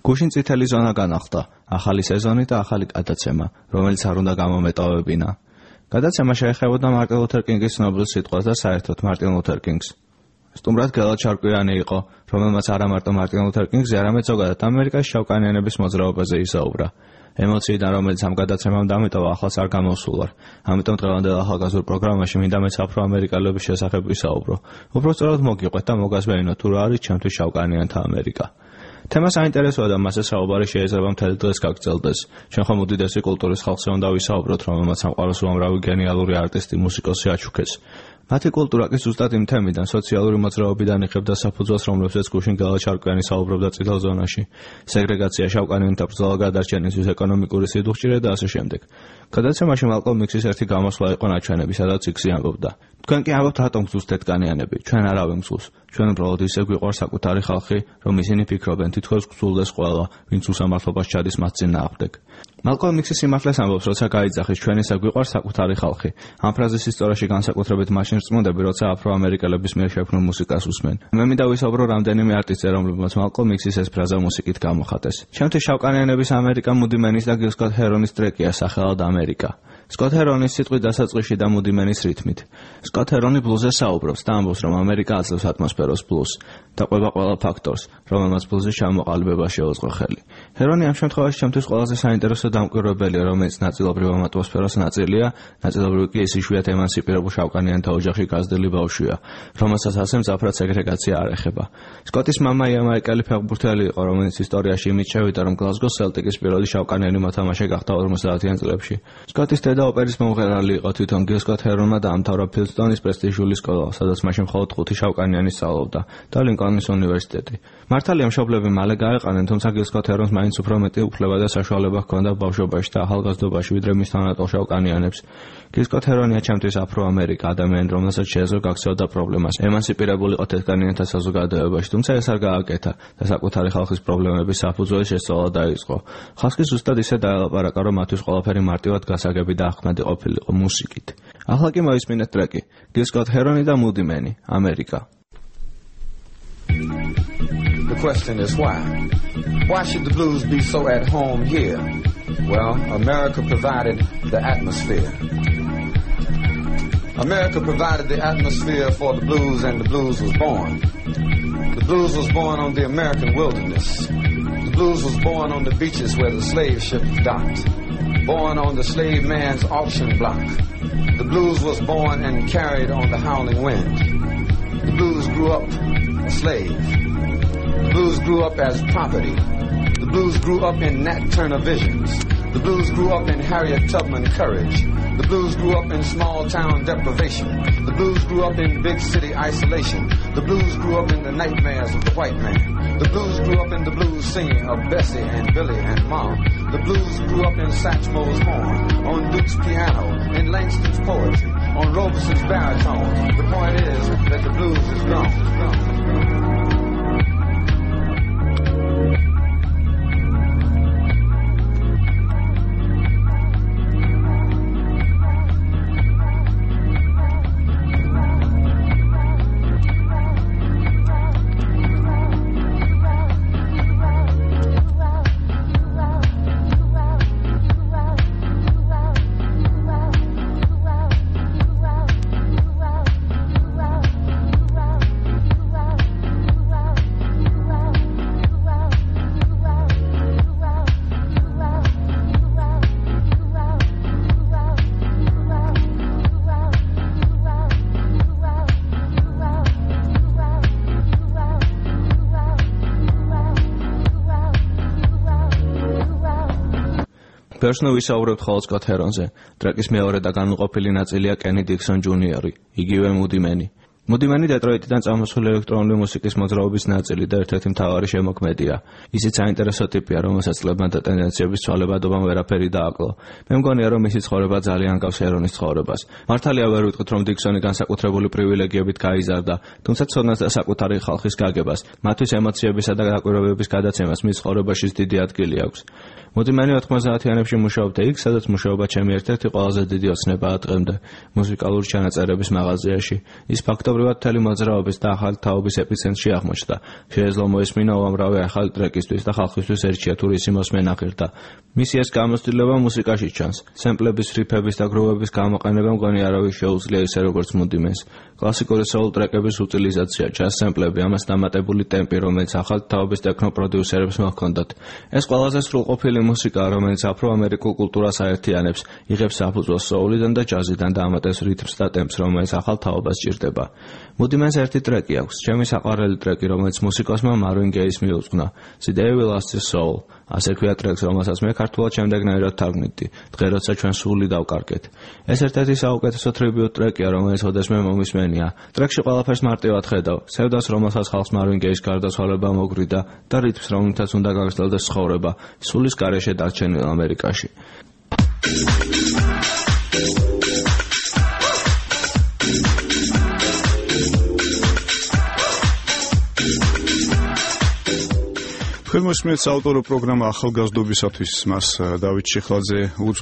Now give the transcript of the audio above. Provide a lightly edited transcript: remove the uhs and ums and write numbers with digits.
გუშინ წითელი ზონა განახლდა, ახალი სეზონი და ახალი გადაცემა, რომელიც არ უნდა გამომეტოვებინა. გადაცემა შეეხებოდა მარტინ ლუთერ კინგის ცნობილ სიტყვას და საერთოდ მარტინ ლუთერ კინგს. სტუმრად გელა ჩარკვიანი იყო, რომელმაც არა მარტო მარტინ ლუთერ კინგზე, არამედ ზოგადად ამერიკაში შავკანიანების მოძრაობაზე ისაუბრა. ემოციიდან, რომელიც ამ გადაცემამ დამეტოვა, ახლაც არ გამოსულ ვარ. ამიტომ დღევანდელ ახალგაზრდულ პროგრამაში მინდა მეც აფრო-ამერიკელების შესახებ ვისაუბრო. უпростоრად მოგიყვეთ და მოგასმენინოთ თუ რა არის ჩემთვის შავკანიანთა ამერიკა. თემა საინტერესოა და მასზე საუბარი შეიძლება მთელი დღეს გაგრძელდეს. ჩვენ ხომ უდიდესი კულტურის ხალხზე უნდა ვისაუბროთ, რომელმაც სამყაროს უამრავი გენიალური არტისტი, მუსიკოსი აჩუქეს. მათი კულტურა კი ზუსტად იმ თემიდან, სოციალური მოძრაობიდან იღებდა საფუძველს, რომლებზეც გუშინ გელა ჩარკვიანი საუბრობდა წითელ ზონაში. სეგრეგაცია, შავკანიანთა ბრძოლა გადარჩენისთვის, ეკონომიკური სიდუხჭირე და ასე შემდეგ. გადაცემაში მალკოლმ იქსის ერთი გამოსვლა იყო ნაჩვენები, სადაც იქსი ამბობდა: თქვენ კი ამბობთ რატომ გძულს თეთრკანიანები, ჩვენ არავინ გძულს. ჩვენ უბრალოდ ისე გვიყვარს საკუთარი ხალხი, რომ ისინი ფიქრობენ, თითქოს გძულდეს ყველა, ვინც უსამართლობას ჩადის მათ წინააღმდეგ. მალკოლმ იქსი სიმართლეს ამბობს, როცა გაიძახის, ჩვენ ისე გვიყვარს საკუთარი ხალხი. ამ ფრაზის ისტორიაში განსაკუთრებით მაშინ რწმუნდები, როცა აფრო-ამერიკელების მიერ შექმნილ მუსიკას უსმენ. მე მინდა ვისაუბრო რამდენიმე არტისტზე, რომლებმაც მალკოლმ იქსის ეს ფრაზა მუსიკით გამოხატეს. ჩემთვის შავკანიანების ამერიკა მუდი მენის და გილ სკოტ ჰერონის ტრეკია სახელად ამერიკა. სკოტ ჰერონის სიტყვით დასაწყისში და მუდი მენის რითმით. სკოტ ჰერონი ბლუზზე საუბრობს და ამბობს, რომ ამერიკა აძლევს ატმოსფეროს ბლუზს და ყვება ყველა ფაქტორს, რომელმაც ბლუზის ჩამოყალიბება შეუწყო ხელი. ჰერონი ამ შემთხვევაში ჩემთვის ყველაზე საინტერესო დამკვირვებელია, რომელიც ნაწილობრივ ამ ატმოსფეროს ნაწილია, ნაწილობრივ კი ის იშვიათ ემანციპირებულ შავკანიანთა ოჯახში გაზრდილი ბავშვია, რომელსაც ასე მძაფრად სეგრეგაცია არ ეხება. სკოტის მამა ამერიკელი ფეხბურთელი იყო, რომელიც ისტორიაში იმით შევიდა, რომ გლაზგოს სელტიკის პირველი შავკანიანი მოთამაშე გახდა 50-იან წლებში. სკოტის დედა ოპერის მომღერალი იყო თვითონ გილ სკოტ ჰერონმა და ამთავრა ფილსტონის პრესტიჟული სკოლა, სადაც მაშინ მხოლოდ 5 შავკანიანი სწავლობდა და ლინკოლნის უნივერსიტეტი. მართალია მშობლები მალე გაეყანენ, თუმცა გილ სკოტ ჰერონს მაინც უფრო მეტი უფლება და საშუალება ჰქონდა ბავშვობაში და ახალგაზრდობაში, ვიდრე მის თანატოლ შავკანიანებს. გილ სკოტ ჰერონია ჩემთვის აფრო-ამერიკა, ადამიანი, რომელსაც შეეძლო გაქცეოდა პრობლემას, ემანციპირებული იყო თეთრკანიანთა საზოგადოებაში, თუმცა ეს არ გააკეთა და საკუთარი ხალხის პრობლემების საფუძველი შესწავლა დაიწყო. ხალხს ზუსტად ისე დაელაპარაკა, რომ მათთვის ყველაფერი მარტივად გასაგები და ახმადი ყოფილიყო მუსიკით. ახლა კი მოვისმინეთ ტრეკი, გილ სკოტ ჰერონი და მუდი მენი, ამერიკა. The question is why? Why should the blues be so at home here? Well, America provided the atmosphere. America provided the atmosphere for the blues, and the blues was born. The blues was born on the American wilderness. The blues was born on the beaches where the slave ship docked. Born on the slave man's auction block. The blues was born and carried on the howling wind. The blues grew up a slave. The blues grew up as property. The blues grew up in Nat Turner visions. The blues grew up in Harriet Tubman courage. The blues grew up in small town deprivation. The blues grew up in big city isolation. The blues grew up in the nightmares of the white man. The blues grew up in the blues singing of Bessie and Billy and Mom. The blues grew up in Satchmo's horn, on Duke's piano, in Langston's poetry, on Robeson's baritone. The point is that the blues is grown. ბერს ნუ ვისაუბრებთ ხოლმე სკოტ ჰერონზე. ტრეკის მეორე და განუყოფელი ნაწილია კენი დიქსონ ჯუნიორი, იგივე მუდი მენი. მუდი მენი დეტროიტიდან წამოსული ელექტრონული მუსიკის მოძრაობის ნაწილი და ერთ-ერთი მთავარი შემოქმედია. ისიც საინტერესო ტიპია, რომელსაც წლებმა და ტენდენციების ცვალებადობამ ვერაფერი დააკლო. მე მგონია, რომ მისი ცხოვრება ძალიან გავს ჰერონის ცხოვრებას. მართალია ვერ ვიტყვით, რომ დიქსონი განსაკუთრებული პრივილეგიებით გაიზარდა, თუმცა ცოდნას და საკუთარი ხალხის გაგებას, მათთვის ემოციებისა და დაკვირვებების გადაცემას მის ცხოვრებაში დიდი ადგილი აქვს. მუდი მენი 90-იანებში მუშაობდა იქ, სადაც მუშაობა ჩემი ერთ-ერთი ყველაზე დიდი ოცნებაა დღემდე, მუსიკალური ჩანაწერების მაღაზიაში. ის ფაქტობრივად ფაქტობრივად მთელი მოძრაობის და ახალი თაობის ეპიცენტრში აღმოჩნდა. შეეძლო მოესმინა უამრავი ახალი ტრეკისთვის და ხალხისთვის ერჩია თუ რისი მოსმენა აღირდა. მისი ეს გამოცდილება მუსიკაში ჩანს. სემპლების, რიფების და გროვების გამოყენება მგონი არავის შეუძლია ისე როგორც მუდიმენს. კლასიკური soul ტრეკების უტილიზაცია, ჯაზ სემპლები, ამას დამატებული ტემპი, რომელიც ახალი თაობის ტექნო პროდიუსერებს მოჰქონდათ. ეს ყველაზე სრულყოფილი მუსიკაა, რომელიც აფრო-ამერიკულ კულტურას აერთიანებს, იღებს საფუძველს soul-დან და ჯაზიდან და ამატებს რითმს და ტემპს, რომელიც ახალ თაობას ჭირდება. მუდიმენს ერთი ტრეკი აქვს, ჩემი საყვარელი ტრეკი, რომელიც მუსიკოსმა მარვინ გეის მიუძღვნა. The Day We Lost His Soul. ასე ქვია ტრეკს, რომელსაც მე ქართულად შემდეგნაირად თარგმნიდი, დღე როცა ჩვენ სული დავკარგეთ. ეს ერთ-ერთი საუკეთესო ტრიბიუტ ტრეკია, რომელიც ოდესმე მომისმენია. ტრეკში ყველაფერს მარტივად ხედავ, სევდას, რომელსაც ხალხს მარვინ გეის გარდაცვალება მოგვიდა და რითმს, რომელთაც უნდა გაგრძელდეს ცხოვრება, სულის გარეშე დარჩენილ ამერიკაში. Ხელმოსმენთ საავტორო პროგრამა ახალგაზრდობისათვის მას დავით შეხლაძე